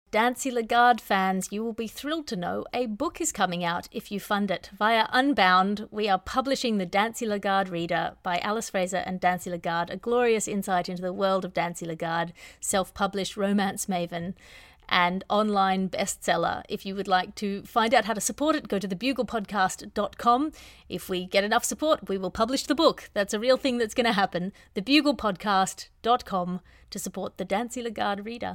Dancy Lagarde fans, you will be thrilled to know a book is coming out if you fund it. Via Unbound, we are publishing the Dancy Lagarde Reader by Alice Fraser and Dancy Lagarde, a glorious insight into the world of Dancy Lagarde, self-published romance maven and online bestseller. If you would like to find out how to support it, go to thebuglepodcast.com. If we get enough support, we will publish the book. That's a real thing that's going to happen. Thebuglepodcast.com to support the Dancy Lagarde Reader.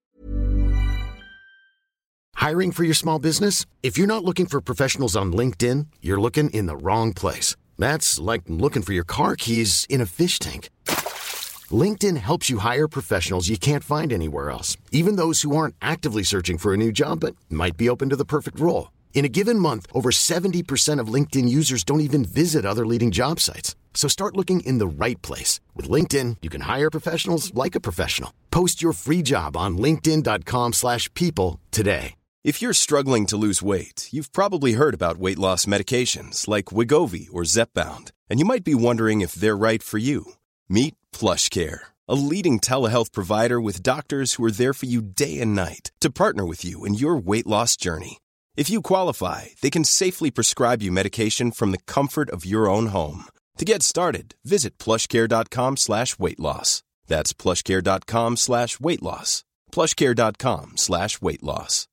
Hiring for your small business? If you're not looking for professionals on LinkedIn, you're looking in the wrong place. That's like looking for your car keys in a fish tank. LinkedIn helps you hire professionals you can't find anywhere else, even those who aren't actively searching for a new job but might be open to the perfect role. In a given month, over 70% of LinkedIn users don't even visit other leading job sites. So start looking in the right place. With LinkedIn, you can hire professionals like a professional. Post your free job on linkedin.com/people today. If you're struggling to lose weight, you've probably heard about weight loss medications like Wegovy or Zepbound, and you might be wondering if they're right for you. Meet PlushCare, a leading telehealth provider with doctors who are there for you day and night to partner with you in your weight loss journey. If you qualify, they can safely prescribe you medication from the comfort of your own home. To get started, visit plushcare.com/weightloss. That's plushcare.com/weightloss. plushcare.com/weightloss.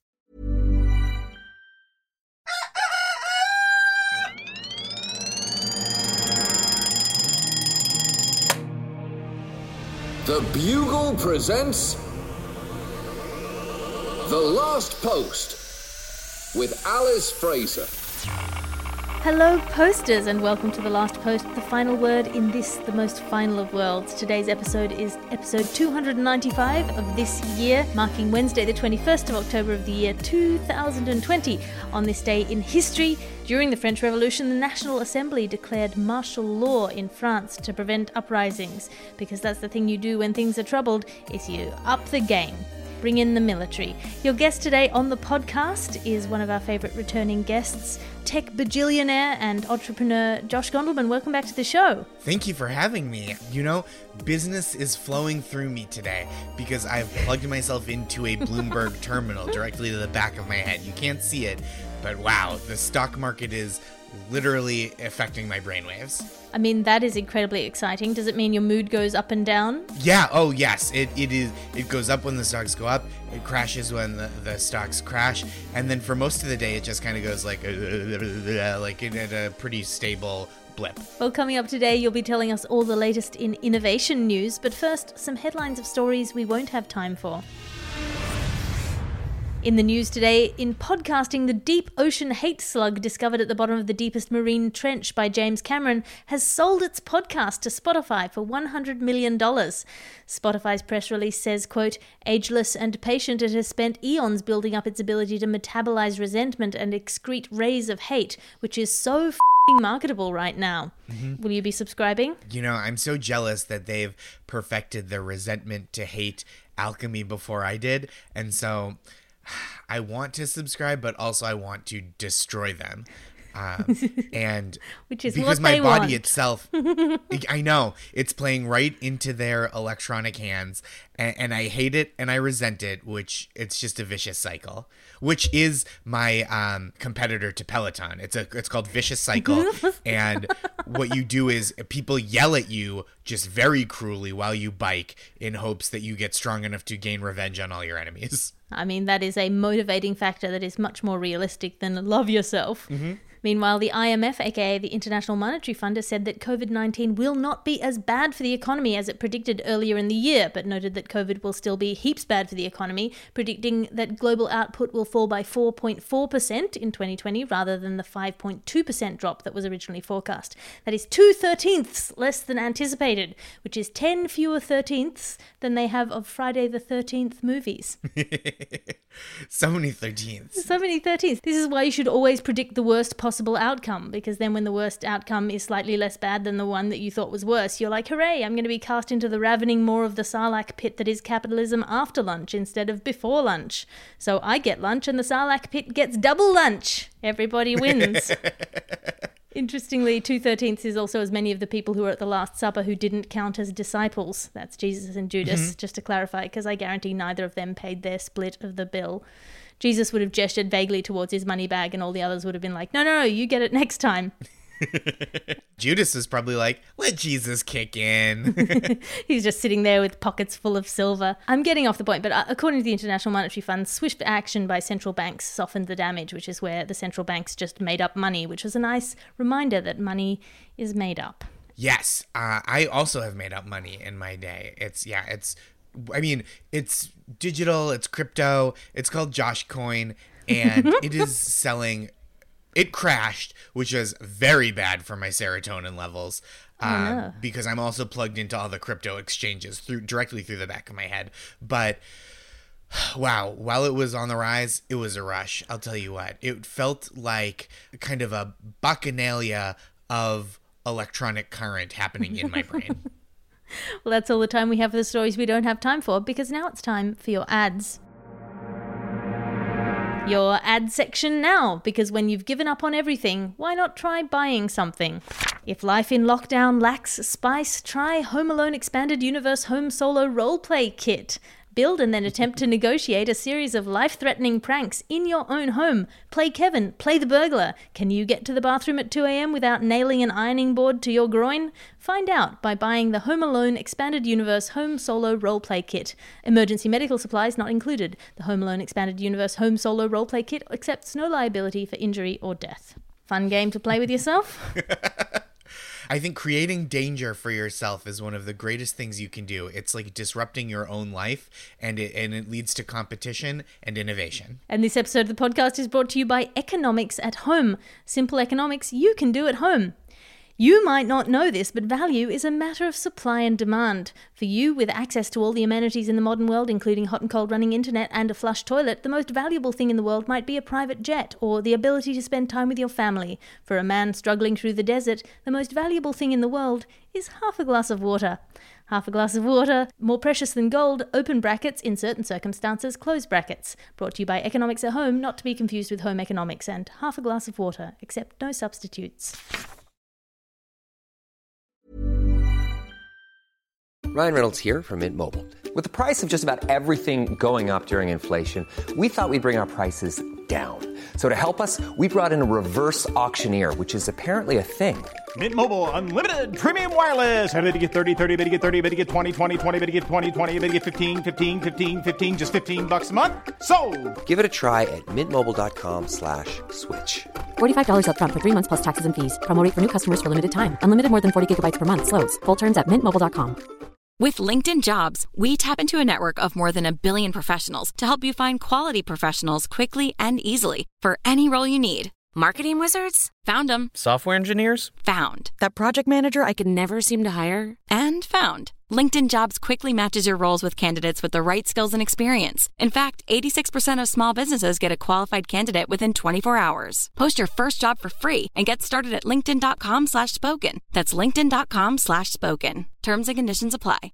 The Bugle presents The Last Post with Alice Fraser. Hello, posters, and welcome to The Last Post, the final word in this, the most final of worlds. Today's episode is episode 295 of this year, marking Wednesday, the 21st of October of the year 2020. On this day in history, during the French Revolution, the National Assembly declared martial law in France to prevent uprisings, because that's the thing you do when things are troubled, is you up the game. Bring in the military. Your guest today on the podcast is one of our favourite returning guests, tech bajillionaire and entrepreneur Josh Gondelman. Welcome back to the show. Thank you for having me. You know, business is flowing through me today because I've plugged myself into a Bloomberg terminal directly to the back of my head. You can't see it, but wow, the stock market is literally affecting my brainwaves. I mean, that is incredibly exciting. Does it mean your mood goes up and down? Yeah, oh yes, it is. It goes up when the stocks go up, it crashes when the stocks crash, and then for most of the day it just kind of goes like in a pretty stable blip. Well, coming up today, you'll be telling us all the latest in innovation news, but first, some headlines of stories we won't have time for. In the news today, in podcasting, the deep ocean hate slug discovered at the bottom of the deepest marine trench by James Cameron has sold its podcast to Spotify for $100 million. Spotify's press release says, quote, ageless and patient, it has spent eons building up its ability to metabolize resentment and excrete rays of hate, which is so f***ing marketable right now. Mm-hmm. Will you be subscribing? You know, I'm so jealous that they've perfected the resentment to hate alchemy before I did, and so I want to subscribe, but also I want to destroy them. And which is because what my they body want. itself, I know it's playing right into their electronic hands, and I hate it and I resent it, which it's just a vicious cycle, which is my competitor to Peloton. It's called Vicious Cycle. And what you do is people yell at you just very cruelly while you bike in hopes that you get strong enough to gain revenge on all your enemies. I mean, that is a motivating factor that is much more realistic than love yourself. Mm-hmm. Meanwhile, the IMF, aka the International Monetary Fund, has said that COVID-19 will not be as bad for the economy as it predicted earlier in the year, but noted that COVID will still be heaps bad for the economy, predicting that global output will fall by 4.4% in 2020 rather than the 5.2% drop that was originally forecast. That is 2/13 less than anticipated, which is 10 fewer 13ths than they have of Friday the 13th movies. So many 13ths. So many 13ths. This is why you should always predict the worst possible outcome, because then when the worst outcome is slightly less bad than the one that you thought was worse, you're like, hooray, I'm going to be cast into the ravening maw of the Sarlacc pit that is capitalism after lunch instead of before lunch. So I get lunch and the Sarlacc pit gets double lunch. Everybody wins. Interestingly, 2/13 is also as many of the people who were at the Last Supper who didn't count as disciples. That's Jesus and Judas, just to clarify, because I guarantee neither of them paid their split of the bill. Jesus would have gestured vaguely towards his money bag and all the others would have been like, no, you get it next time. Judas is probably like, let Jesus kick in. He's just sitting there with pockets full of silver. I'm getting off the point, but according to the International Monetary Fund, swift action by central banks softened the damage, which is where the central banks just made up money, which was a nice reminder that money is made up. Yes, I also have made up money in my day. It's digital, it's crypto, it's called Josh Coin, and it is selling. It crashed, which was very bad for my serotonin levels, because I'm also plugged into all the crypto exchanges directly through the back of my head. But wow, while it was on the rise, it was a rush. I'll tell you what, it felt like kind of a bacchanalia of electronic current happening in my brain. Well, that's all the time we have for the stories we don't have time for, because now it's time for your ads. Your ad section now, because when you've given up on everything, why not try buying something? If life in lockdown lacks spice, try Home Alone Expanded Universe Home Solo Roleplay Kit. Build and then attempt to negotiate a series of life-threatening pranks in your own home. Play Kevin, play the burglar. Can you get to the bathroom at 2 a.m. without nailing an ironing board to your groin? Find out by buying the Home Alone Expanded Universe Home Solo Roleplay Kit. Emergency medical supplies not included. The Home Alone Expanded Universe Home Solo Roleplay Kit accepts no liability for injury or death. Fun game to play with yourself? I think creating danger for yourself is one of the greatest things you can do. It's like disrupting your own life, and it leads to competition and innovation. And this episode of the podcast is brought to you by Economics at Home. Simple economics you can do at home. You might not know this, but value is a matter of supply and demand. For you, with access to all the amenities in the modern world, including hot and cold running internet and a flush toilet, the most valuable thing in the world might be a private jet or the ability to spend time with your family. For a man struggling through the desert, the most valuable thing in the world is half a glass of water. Half a glass of water, more precious than gold, open brackets, in certain circumstances, close brackets. Brought to you by Economics at Home, not to be confused with home economics, and half a glass of water, except no substitutes. Ryan Reynolds here from Mint Mobile. With the price of just about everything going up during inflation, we thought we'd bring our prices down. So to help us, we brought in a reverse auctioneer, which is apparently a thing. Mint Mobile Unlimited Premium Wireless. How to get 30, 30, bit to get 30, bit to get 20, 20, 20, bit to get 20, 20, bit to get 15, 15, 15, 15, just $15 a month? Sold! Give it a try at mintmobile.com/switch. $45 up front for 3 months plus taxes and fees. Promo rate for new customers for limited time. Unlimited more than 40 gigabytes per month. Slows full terms at mintmobile.com. With LinkedIn Jobs, we tap into a network of more than 1 billion professionals to help you find quality professionals quickly and easily for any role you need. Marketing wizards? Found them. Software engineers? Found. That project manager I could never seem to hire? And found. LinkedIn Jobs quickly matches your roles with candidates with the right skills and experience. In fact, 86% of small businesses get a qualified candidate within 24 hours. Post your first job for free and get started at linkedin.com/spoken. That's linkedin.com/spoken. Terms and conditions apply.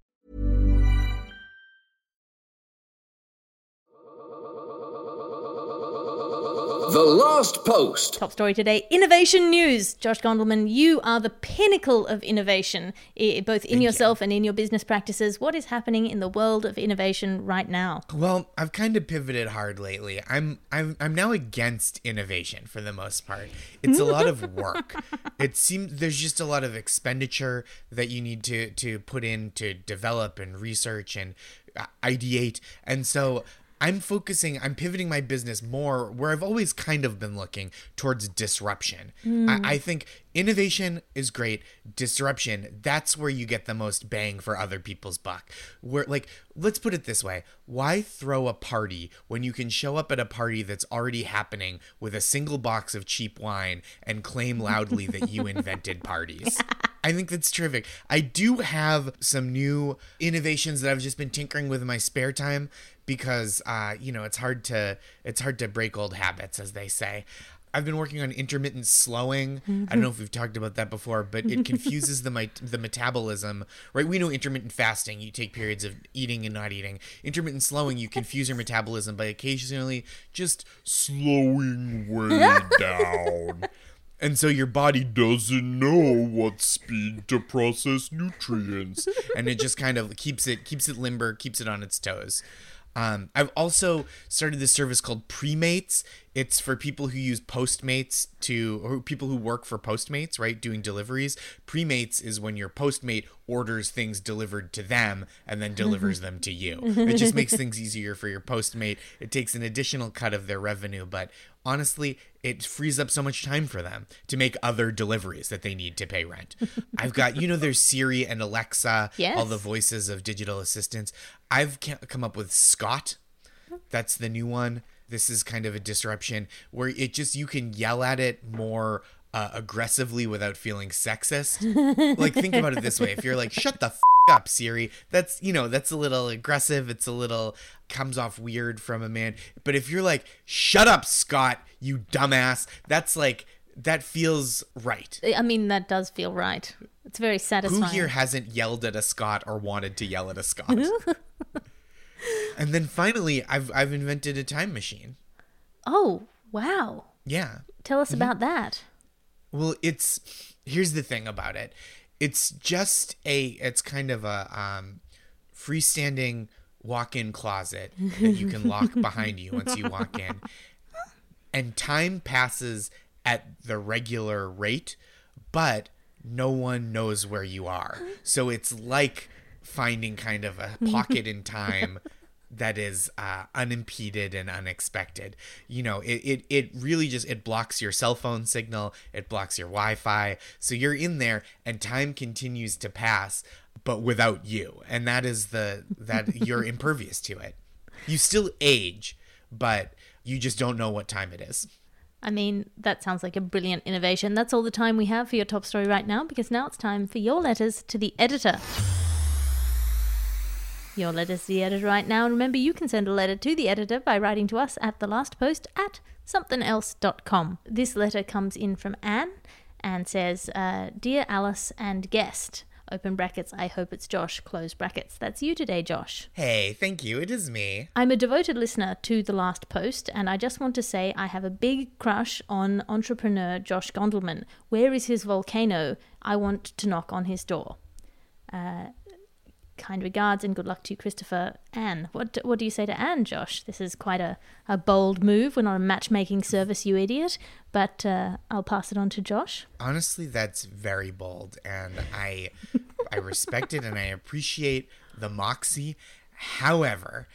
The Last Post. Top story today, innovation news. Josh Gondelman, you are the pinnacle of innovation, both in yourself and in your business practices. What is happening in the world of innovation right now? Well, I've kind of pivoted hard lately. I'm now against innovation for the most part. It's a lot of work. It seems there's just a lot of expenditure that you need to put in to develop and research and ideate. And so I'm pivoting my business more where I've always kind of been looking towards disruption. I think innovation is great. Disruption, that's where you get the most bang for other people's buck. Let's put it this way. Why throw a party when you can show up at a party that's already happening with a single box of cheap wine and claim loudly that you invented parties? I think that's terrific. I do have some new innovations that I've just been tinkering with in my spare time because, it's hard to break old habits, as they say. I've been working on intermittent slowing. I don't know if we've talked about that before, but it confuses the metabolism, right? We know intermittent fasting, you take periods of eating and not eating. Intermittent slowing, you confuse your metabolism by occasionally just slowing way down. And so your body doesn't know what speed to process nutrients. And it just kind of keeps it limber, keeps it on its toes. I've also started this service called Premates. It's for people who use Postmates or people who work for Postmates, right? Doing deliveries. Premates is when your Postmate orders things delivered to them and then delivers them to you. It just makes things easier for your Postmate. It takes an additional cut of their revenue, but honestly, it frees up so much time for them to make other deliveries that they need to pay rent. I've got, there's Siri and Alexa, yes. all the voices of digital assistants. I've come up with Scott. That's the new one. This is kind of a disruption where you can yell at it more aggressively without feeling sexist. Like, think about it this way. If you're like, shut the up, Siri, that's a little aggressive. It's a little, comes off weird from a man. But if you're like, shut up, Scott, you dumbass, that's like, that feels right. I mean, that does feel right. It's very satisfying. Who here hasn't yelled at a Scott or wanted to yell at a Scott? And then finally, I've invented a time machine. Oh, wow. Yeah. Tell us about that. Well, here's the thing about it. It's kind of a freestanding walk-in closet that you can lock behind you once you walk in. And time passes at the regular rate, but no one knows where you are. So it's like finding kind of a pocket in time that is unimpeded and unexpected. It really just, it blocks your cell phone signal, it blocks your Wi-Fi. So you're in there and time continues to pass, but without you. And that is that you're impervious to it. You still age, but you just don't know what time it is. I mean, that sounds like a brilliant innovation. That's all the time we have for your top story right now, because now it's time for your letters to the editor. Your letters to the editor right now. And remember, you can send a letter to the editor by writing to us at thelastpost@somethingelse.com. This letter comes in from Anne and says, Dear Alice and guest, open brackets, I hope it's Josh, close brackets. That's you today, Josh. Hey, thank you. It is me. I'm a devoted listener to The Last Post, and I just want to say I have a big crush on entrepreneur Josh Gondelman. Where is his volcano? I want to knock on his door. Kind regards and good luck to you, Christopher. Anne. What do you say to Anne, Josh? This is quite a bold move. We're not a matchmaking service, you idiot. But I'll pass it on to Josh. Honestly, that's very bold, and I respect it and I appreciate the moxie. However,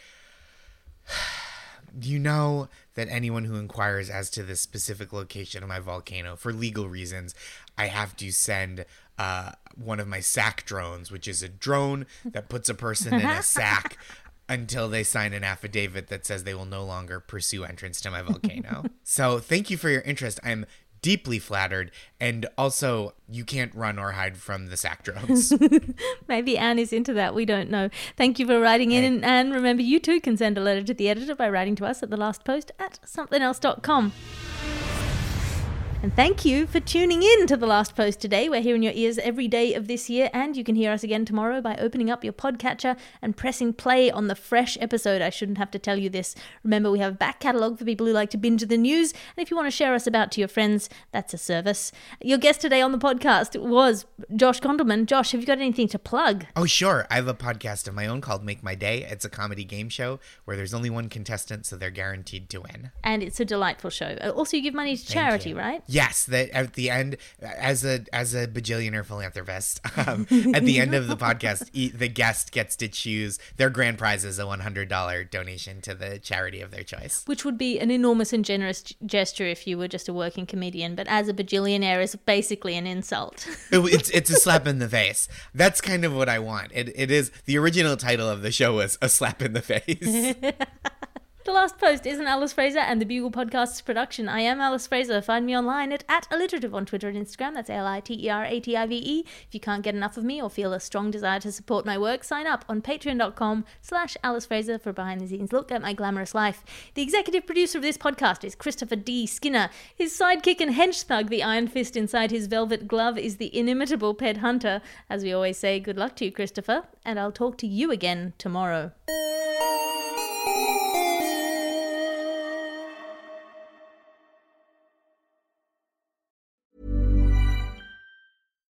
you know that anyone who inquires as to the specific location of my volcano, for legal reasons, I have to send one of my sack drones, which is a drone that puts a person in a sack until they sign an affidavit that says they will no longer pursue entrance to my volcano. So thank you for your interest. I'm deeply flattered. And also, you can't run or hide from the sack drones. Maybe Anne is into that. We don't know. Thank you for writing in. And Anne, remember, you too can send a letter to the editor by writing to us at thelastpost@somethingelse.com. And thank you for tuning in to The Last Post today. We're here in your ears every day of this year, and you can hear us again tomorrow by opening up your podcatcher and pressing play on the fresh episode. I shouldn't have to tell you this. Remember, we have a back catalogue for people who like to binge the news, and if you want to share us about to your friends, that's a service. Your guest today on the podcast was Josh Gondelman. Josh, have you got anything to plug? Oh, sure. I have a podcast of my own called Make My Day. It's a comedy game show where there's only one contestant, so they're guaranteed to win. And it's a delightful show. Also, you give money to charity, right? Yes, that at the end, as a bajillionaire philanthropist, at the end of the podcast, the guest gets to choose their grand prize is a $100 donation to the charity of their choice. Which would be an enormous and generous gesture if you were just a working comedian, but as a bajillionaire is basically an insult. It's a slap in the face. That's kind of what I want. It is, the original title of the show was A Slap in the Face. The Last Post is an Alice Fraser and the Bugle Podcasts production. I am Alice Fraser. Find me online at @alliterative on Twitter and Instagram. That's ALITERATIVE. If you can't get enough of me or feel a strong desire to support my work, sign up on patreon.com/Alice Fraser for a behind-the-scenes look at my glamorous life. The executive producer of this podcast is Christopher D. Skinner. His sidekick and hench thug, the iron fist inside his velvet glove, is the inimitable Ped Hunter. As we always say, good luck to you, Christopher, and I'll talk to you again tomorrow.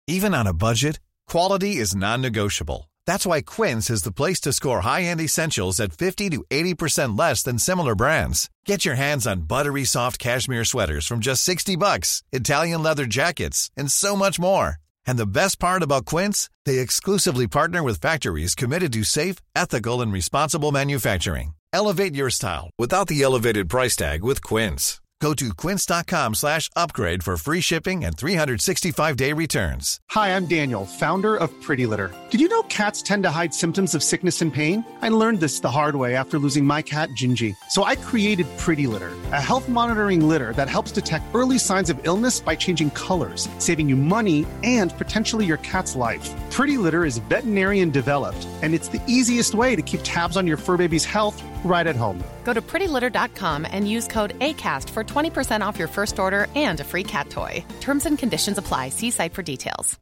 Even on a budget, quality is non-negotiable. That's why Quince is the place to score high-end essentials at 50 to 80% less than similar brands. Get your hands on buttery soft cashmere sweaters from just $60, Italian leather jackets, and so much more. And the best part about Quince, they exclusively partner with factories committed to safe, ethical, and responsible manufacturing. Elevate your style without the elevated price tag with Quince. Go to quince.com/upgrade for free shipping and 365-day returns. Hi, I'm Daniel, founder of Pretty Litter. Did you know cats tend to hide symptoms of sickness and pain? I learned this the hard way after losing my cat, Gingy. So I created Pretty Litter, a health monitoring litter that helps detect early signs of illness by changing colors, saving you money and potentially your cat's life. Pretty Litter is veterinarian developed, and it's the easiest way to keep tabs on your fur baby's health right at home. Go to prettylitter.com and use code ACAST for 20% off your first order and a free cat toy. Terms and conditions apply. See site for details.